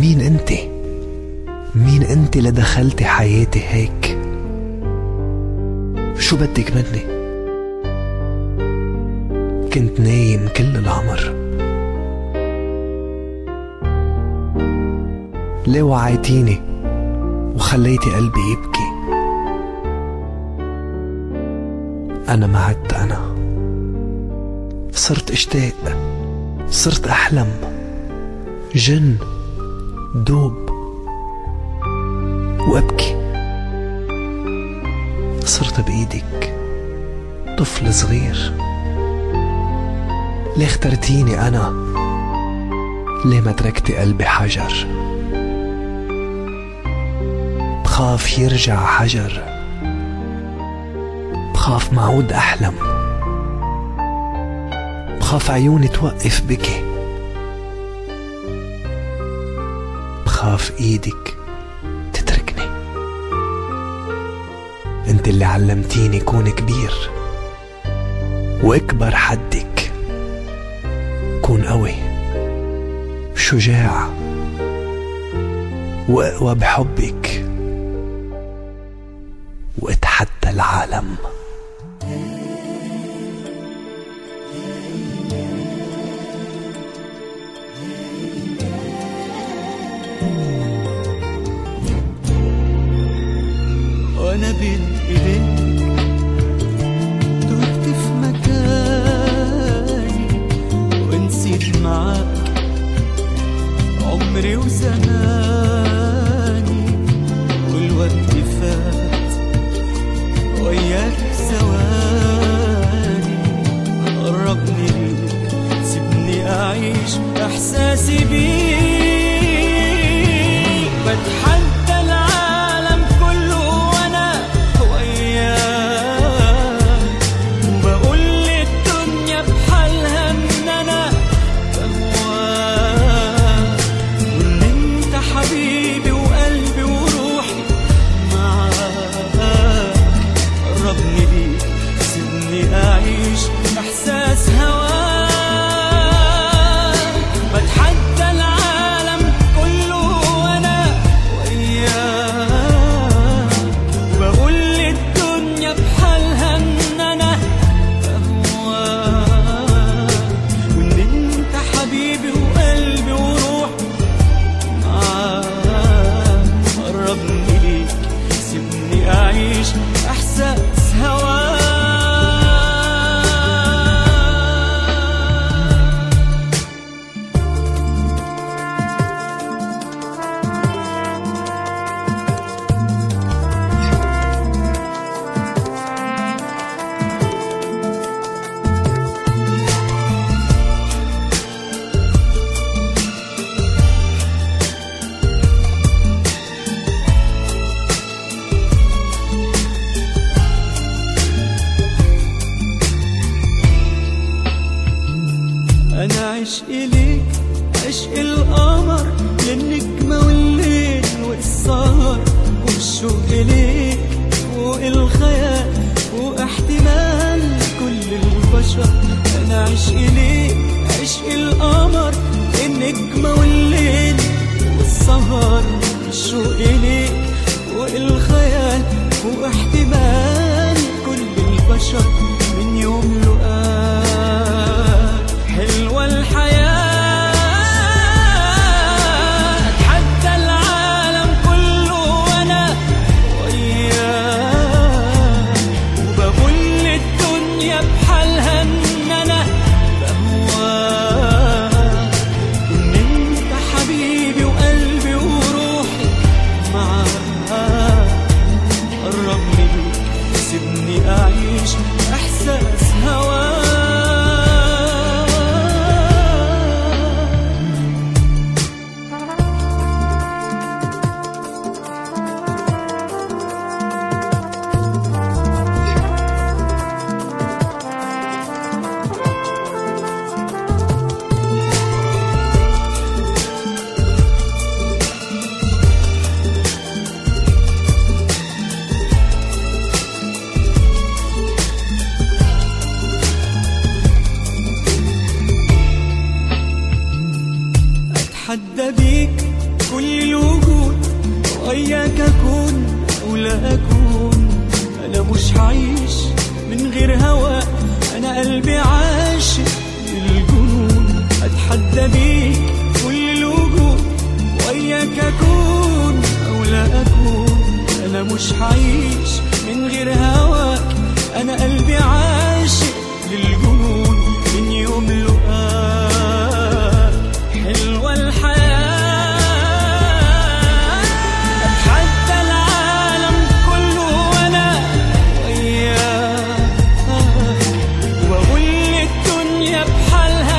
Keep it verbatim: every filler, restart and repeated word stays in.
مين انت؟ مين انت لدخلتي حياتي هيك؟ شو بدك مني؟ كنت نايم كل العمر، ليه وعيتيني وخليتي قلبي يبكي؟ أنا ما عدت أنا، صرت اشتاق، صرت أحلم، جن دوب وأبكي. صرت بإيدك طفل صغير، ليه اخترتيني أنا؟ ليه ما تركتي قلبي حجر؟ بخاف يرجع حجر، بخاف ما عود أحلم، بخاف عيوني توقف بكي، بخاف إيدك تتركني. انت اللي علمتيني كون كبير، واكبر حدك كون قوي شجاع واقوى بحبك واتحدى العالم. وانا بين ايديك تهت في مكاني، ونسيت معاك عمري وزماني، والوقت فات وياك ثواني. قربني ليك سيبني اعيش احساسي بيك، بتحدى العالم كله وانا وياك، وبقول للدنيا بحالها ان انا بهواك، وان انت حبيبي وقلبي وروحي معاك. قربني ليك سيبني اعيش احساس هواك، بتحدى العالم كله وانا وياك، وبقول للدنيا بحالها ان انا بهواك، وان انت حبيبي وقلبي وروحي معاك. قربني ليك سيبني اعيش احساس هواك. أنا عشق ليك عشق القمر، للنجمة والليل والسهر، والشوق ليك فوق الخيال واحتمال كل البشر. أنا عشق ليك عشق القمر، للنجمة والليل والسهر، والشوق ليك فوق الخيال واحتمال كل البشر. من يوم لقاك حلوة الحياة، أتحدى العالم كله وأنا وياك، وبقول للدنيا بحالها إن أنا بهواك، وإن أنت حبيبي وقلبي وروحي معاك. قربني ليك سيبني أعيش إحساس هواك. أتحدى بيك كل الوجود، وياك أكون أو لا أكون. أنا مش هعيش من غير هواك، أنا قلبي عاشق للجنون. أتحدى بيك كل الوجود، وياك أكون أو لا أكون. أنا مش هعيش من غير هواك، أنا قلبي عاشق للجنون. من يوم لقاك حلوة الحياة، أتحدى العالم كله وأنا وياك، وأقول للدنيا بحالها